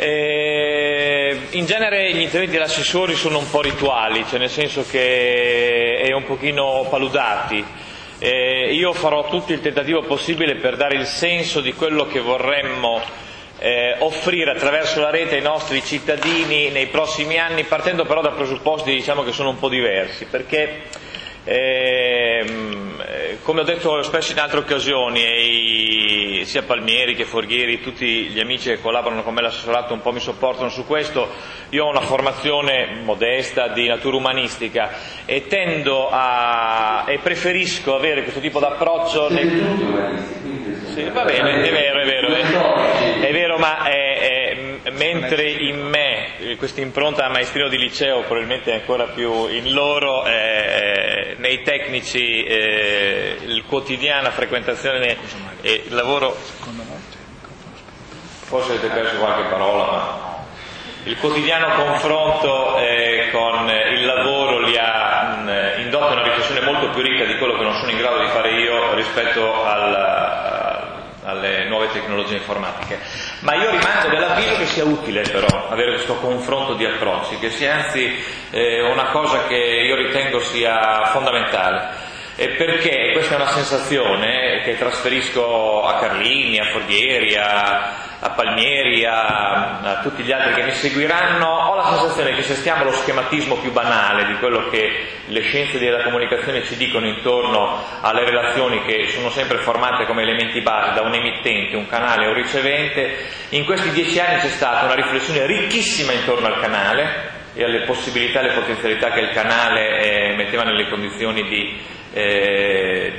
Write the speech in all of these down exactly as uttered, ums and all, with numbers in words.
Eh, in genere gli interventi degli assessori sono un po' rituali, cioè nel senso che è un pochino paludati. Eh, io farò tutto il tentativo possibile per dare il senso di quello che vorremmo eh, offrire attraverso la rete ai nostri cittadini nei prossimi anni, partendo però da presupposti, diciamo, che sono un po' diversi, perché Eh, come ho detto spesso in altre occasioni, e i, sia Palmieri che Forghieri, tutti gli amici che collaborano con me all'assessorato un po' mi supportano su questo. Io ho una formazione modesta di natura umanistica e tendo a e preferisco avere questo tipo d'approccio nei... Sì, va bene, è vero, è vero, è, è vero, ma è, è, mentre in me questa impronta maestrino di liceo probabilmente è ancora più in loro, è, nei tecnici eh, il quotidiana frequentazione e il lavoro, forse avete perso qualche parola, ma il quotidiano confronto eh, con il lavoro li ha mh, indotto a una riflessione molto più ricca di quello che non sono in grado di fare io rispetto al alle nuove tecnologie informatiche, ma io rimango dell'avviso che sia utile però avere questo confronto di approcci, che sia anzi eh, una cosa che io ritengo sia fondamentale, e perché questa è una sensazione che trasferisco a Carlini, a Forghieri, a, a Palmieri, a, a tutti gli altri che mi seguiranno. Ho la sensazione che se stiamo allo schematismo più banale di quello che le scienze della comunicazione ci dicono intorno alle relazioni che sono sempre formate come elementi base da un emittente, un canale e un ricevente, in questi dieci anni c'è stata una riflessione ricchissima intorno al canale e alle possibilità e alle potenzialità che il canale eh, metteva nelle condizioni di Eh,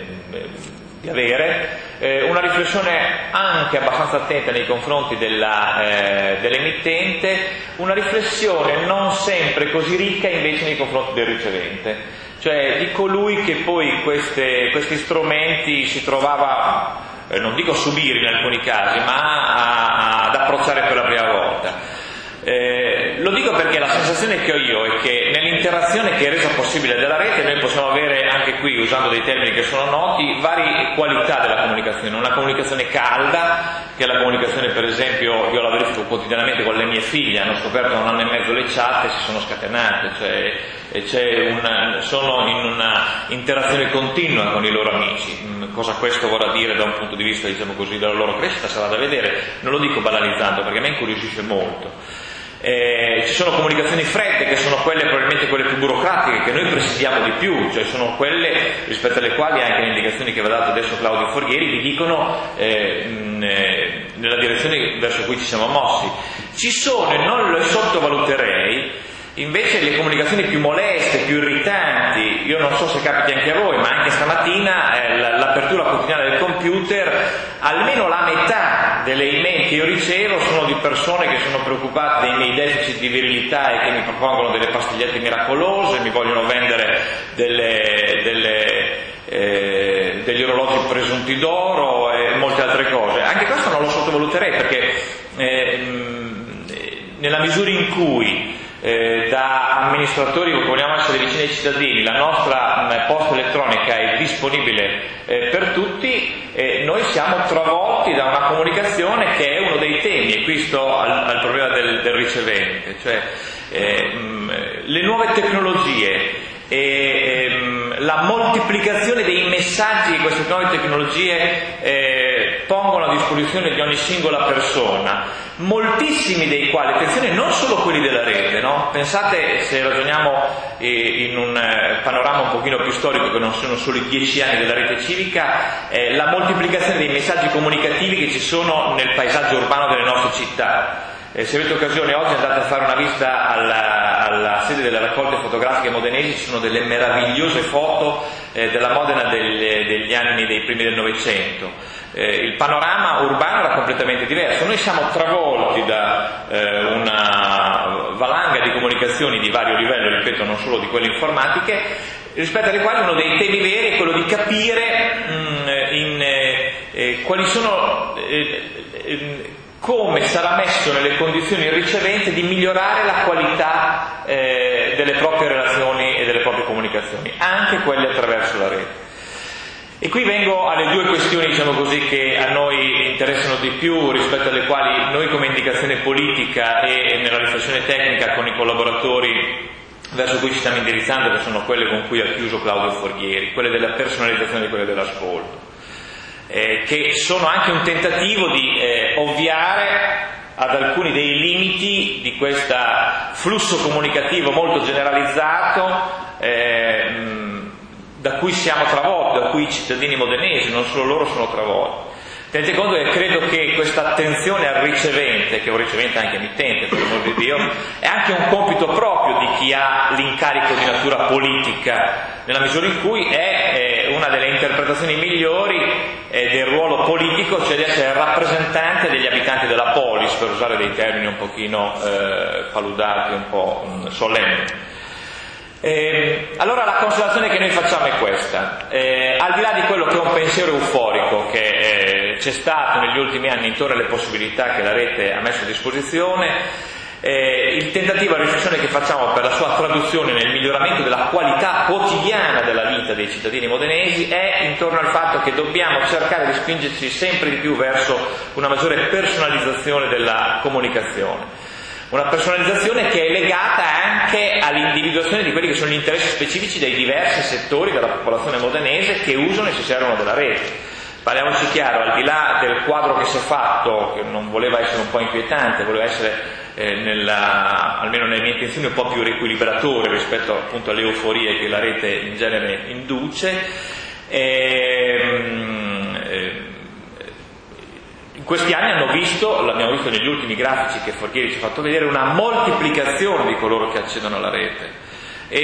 di avere, eh, una riflessione anche abbastanza attenta nei confronti della, eh, dell'emittente, una riflessione non sempre così ricca invece nei confronti del ricevente, cioè di colui che poi queste, questi strumenti si trovava, eh, non dico a subire in alcuni casi, ma a, ad approcciare per la prima volta. Eh, lo dico perché la sensazione che ho io è che nell'interazione che è resa possibile dalla rete noi possiamo avere anche qui, usando dei termini che sono noti, varie qualità della comunicazione. Una comunicazione calda, che è la comunicazione, per esempio, io la verifico quotidianamente con le mie figlie, hanno scoperto da un anno e mezzo le chat e si sono scatenate, cioè e c'è una, sono in una interazione continua con i loro amici. Cosa questo vorrà dire da un punto di vista, diciamo così, della loro crescita sarà da vedere, non lo dico banalizzando perché a me incuriosisce molto. Eh, ci sono comunicazioni fredde, che sono quelle probabilmente quelle più burocratiche, che noi presidiamo di più, cioè sono quelle rispetto alle quali anche le indicazioni che vi ha dato adesso Claudio Forghieri vi dicono eh, mh, eh, nella direzione verso cui ci siamo mossi. Ci sono, e non le sottovaluterei, invece le comunicazioni più moleste, più irritanti. Io non so se capiti anche a voi, ma anche stamattina eh, l'apertura quotidiana del computer, almeno la metà delle email che io ricevo sono di persone che sono preoccupate dei miei deficit di virilità e che mi propongono delle pastigliette miracolose, mi vogliono vendere delle, delle, eh, degli orologi presunti d'oro e molte altre cose. Anche questo non lo sottovaluterei, perché eh, nella misura in cui Eh, da amministratori che vogliamo essere vicini ai cittadini la nostra mh, posta elettronica è disponibile eh, per tutti, eh, noi siamo travolti da una comunicazione che è uno dei temi, e qui sto al, al problema del, del ricevente, cioè eh, mh, le nuove tecnologie e ehm, la moltiplicazione dei messaggi che queste nuove tecnologie eh, pongono a disposizione di ogni singola persona, moltissimi dei quali, attenzione, non solo quelli della rete, no? Pensate, se ragioniamo eh, in un eh, panorama un pochino più storico, che non sono solo i dieci anni della rete civica, eh, la moltiplicazione dei messaggi comunicativi che ci sono nel paesaggio urbano delle nostre città. Eh, se avete occasione oggi andate a fare una visita alla, alla sede delle raccolte fotografiche modenesi, ci sono delle meravigliose foto eh, della Modena delle, degli anni dei primi del Novecento. Eh, il panorama urbano era completamente diverso. Noi siamo travolti da eh, una valanga di comunicazioni di vario livello, ripeto, non solo di quelle informatiche, rispetto alle quali uno dei temi veri è quello di capire mh, in, eh, eh, quali sono eh, eh, come sarà messo nelle condizioni il ricevente di migliorare la qualità eh, delle proprie relazioni e delle proprie comunicazioni, anche quelle attraverso la rete. E qui vengo alle due questioni, diciamo così, che a noi interessano di più, rispetto alle quali noi come indicazione politica e nella riflessione tecnica con i collaboratori verso cui ci stiamo indirizzando, che sono quelle con cui ha chiuso Claudio Forghieri, quelle della personalizzazione e quelle dell'ascolto, eh, che sono anche un tentativo di eh, ovviare ad alcuni dei limiti di questo flusso comunicativo molto generalizzato eh, da cui siamo travolti, da cui i cittadini modenesi, non solo loro, sono travolti. Tenete conto che credo che questa attenzione al ricevente, che è un ricevente anche emittente, per l'amor di Dio, è anche un compito proprio di chi ha l'incarico di natura politica, nella misura in cui è eh, una delle interpretazioni migliori eh, del ruolo politico, cioè di essere rappresentante degli abitanti della polis, per usare dei termini un pochino eh, paludati, un po' mh, solenni. Eh, allora la considerazione che noi facciamo è questa: eh, al di là di quello che è un pensiero euforico che eh, c'è stato negli ultimi anni intorno alle possibilità che la rete ha messo a disposizione, eh, il tentativo di riflessione che facciamo per la sua traduzione nel miglioramento della qualità quotidiana della vita dei cittadini modenesi è intorno al fatto che dobbiamo cercare di spingerci sempre di più verso una maggiore personalizzazione della comunicazione. Una personalizzazione che è legata anche all'individuazione di quelli che sono gli interessi specifici dei diversi settori della popolazione modenese che usano e si servono della rete. Parliamoci chiaro, al di là del quadro che si è fatto, che non voleva essere un po' inquietante, voleva essere, eh, nella, almeno nelle mie intenzioni, un po' più riequilibratore rispetto appunto alle euforie che la rete in genere induce, ehm, eh, in questi anni hanno visto, l'abbiamo visto negli ultimi grafici che Forghieri ci ha fatto vedere, una moltiplicazione di coloro che accedono alla rete, e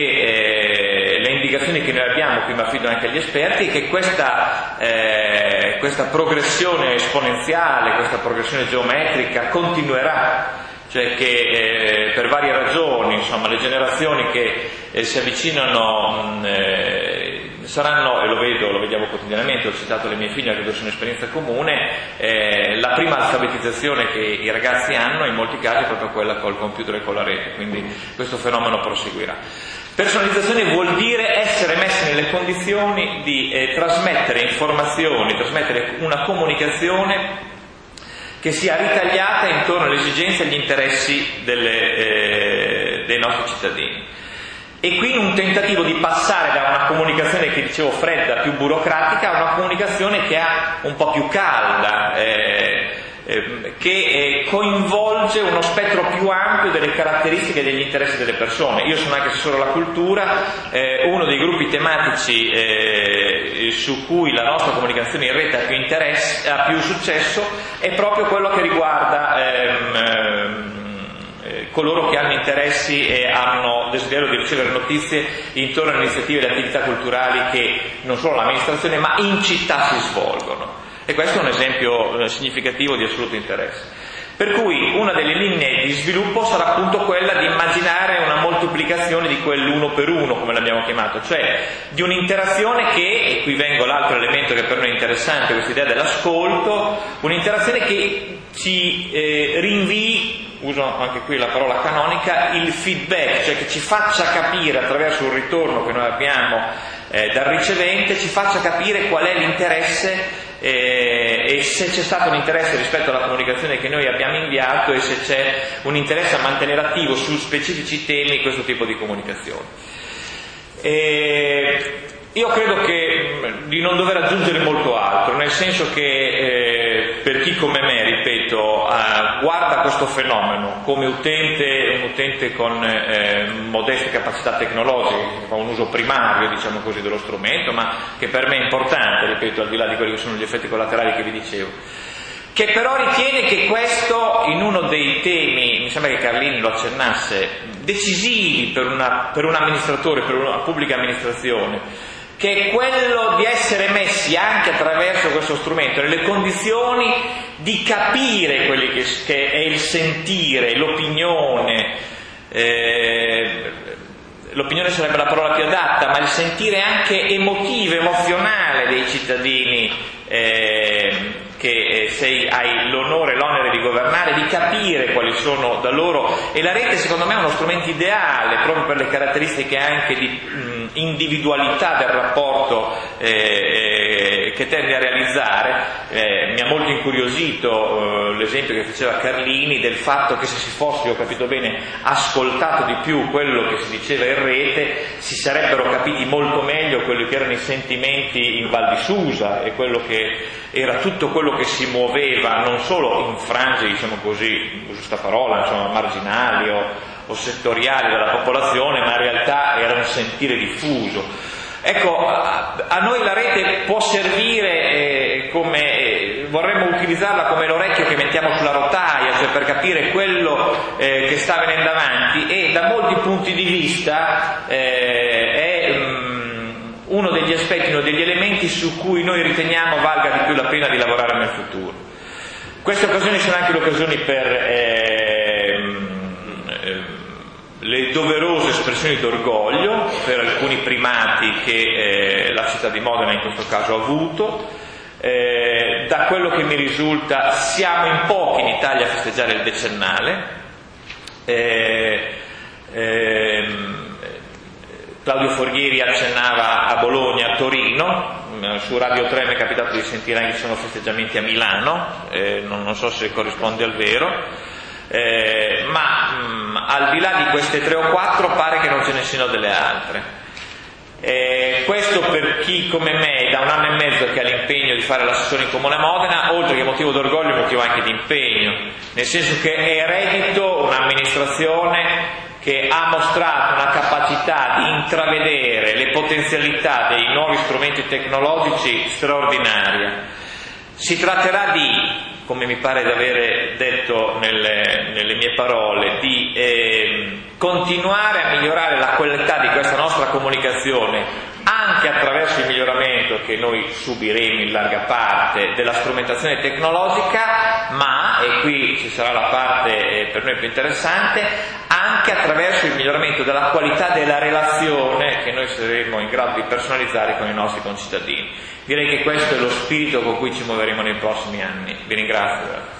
eh, le indicazioni che noi abbiamo, qui mi affido anche agli esperti, è che questa, eh, questa progressione esponenziale, questa progressione geometrica continuerà, cioè che eh, per varie ragioni, insomma, le generazioni che eh, si avvicinano mh, eh, saranno, e lo vedo, lo vediamo quotidianamente, ho citato le mie figlie, credo sia un'esperienza comune, eh, la prima alfabetizzazione che i ragazzi hanno in molti casi è proprio quella col computer e con la rete, quindi questo fenomeno proseguirà. Personalizzazione vuol dire essere messi nelle condizioni di eh, trasmettere informazioni, trasmettere una comunicazione che sia ritagliata intorno alle esigenze e agli interessi delle, eh, dei nostri cittadini. E qui un tentativo di passare da una comunicazione che dicevo fredda, più burocratica, a una comunicazione che ha un po' più calda, eh, eh, che eh, coinvolge uno spettro più ampio delle caratteristiche e degli interessi delle persone. Io sono anche assessore alla cultura, eh, uno dei gruppi tematici eh, su cui la nostra comunicazione in rete ha più, interesse, ha più successo è proprio quello che riguarda ehm, ehm, coloro che hanno interessi e hanno desiderio di ricevere notizie intorno alle iniziative e alle attività culturali che non solo l'amministrazione ma in città si svolgono, e questo è un esempio eh, significativo di assoluto interesse. Per cui una delle linee di sviluppo sarà appunto quella di immaginare una moltiplicazione di quell'uno per uno, come l'abbiamo chiamato, cioè di un'interazione che, e qui vengo l'altro elemento che per noi è interessante, questa idea dell'ascolto, un'interazione che ci eh, rinvii, uso anche qui la parola canonica, il feedback, cioè che ci faccia capire attraverso un ritorno che noi abbiamo eh, dal ricevente, ci faccia capire qual è l'interesse eh, e se c'è stato un interesse rispetto alla comunicazione che noi abbiamo inviato e se c'è un interesse a mantenere attivo su specifici temi questo tipo di comunicazione. E io credo che di non dover aggiungere molto altro, nel senso che eh, per chi come me, ripeto, eh, guarda questo fenomeno come utente, un utente con eh, modeste capacità tecnologiche, che fa un uso primario, diciamo così, dello strumento, ma che per me è importante, ripeto, al di là di quelli che sono gli effetti collaterali che vi dicevo, che però ritiene che questo, in uno dei temi, mi sembra che Carlini lo accennasse, decisivi per, una, per un amministratore, per una pubblica amministrazione, che è quello di essere messi anche attraverso questo strumento nelle condizioni di capire quelli che, che è il sentire, l'opinione, eh, l'opinione sarebbe la parola più adatta, ma il sentire anche emotivo, emozionale dei cittadini eh, che eh, sei, hai l'onore e l'onere di governare, di capire quali sono da loro, e la rete secondo me è uno strumento ideale proprio per le caratteristiche anche di mh, individualità del rapporto eh, eh, che tende a realizzare. Eh, mi ha molto incuriosito eh, l'esempio che faceva Carlini del fatto che se si fosse, ho capito bene, ascoltato di più quello che si diceva in rete, si sarebbero capiti molto meglio quelli che erano i sentimenti in Val di Susa e quello che era tutto quello che si muoveva non solo in frange, diciamo così, giusta parola, insomma, marginali o, o settoriali della popolazione, ma in realtà era un sentire diffuso. Ecco, a, a noi la rete può servire eh, come, eh, vorremmo utilizzarla come l'orecchio che mettiamo sulla rotaia, cioè per capire quello eh, che sta venendo avanti, e da molti punti di vista eh, è um, uno degli aspetti, uno degli elementi su cui noi riteniamo valga di più la pena di lavorare nel futuro. Queste occasioni sono anche le occasioni per eh, eh, le doverose espressioni d'orgoglio per alcuni primati che eh, la città di Modena in questo caso ha avuto. Eh, da quello che mi risulta siamo in pochi in Italia a festeggiare il decennale. Eh, ehm, Claudio Forghieri accennava a Bologna, a Torino, su Radio tre mi è capitato di sentire anche che sono festeggiamenti a Milano, eh, non, non so se corrisponde al vero, eh, ma mh, al di là di queste tre o quattro pare che non ce ne siano delle altre. Eh, questo per chi come me è da un anno e mezzo che ha l'impegno di fare l'assessore in Comune a Modena, oltre che motivo d'orgoglio è motivo anche di impegno, nel senso che è eredito un'amministrazione che ha mostrato una capacità di intravedere le potenzialità dei nuovi strumenti tecnologici straordinaria. Si tratterà di, come mi pare di avere detto nelle, nelle mie parole, di eh, continuare a migliorare la qualità di questa nostra comunicazione anche attraverso il miglioramento che noi subiremo in larga parte della strumentazione tecnologica, ma, e qui ci sarà la parte eh, per noi più interessante, anche attraverso il miglioramento della qualità della relazione che noi saremo in grado di personalizzare con i nostri concittadini. Direi che questo è lo spirito con cui ci muoveremo nei prossimi anni. Vi ringrazio.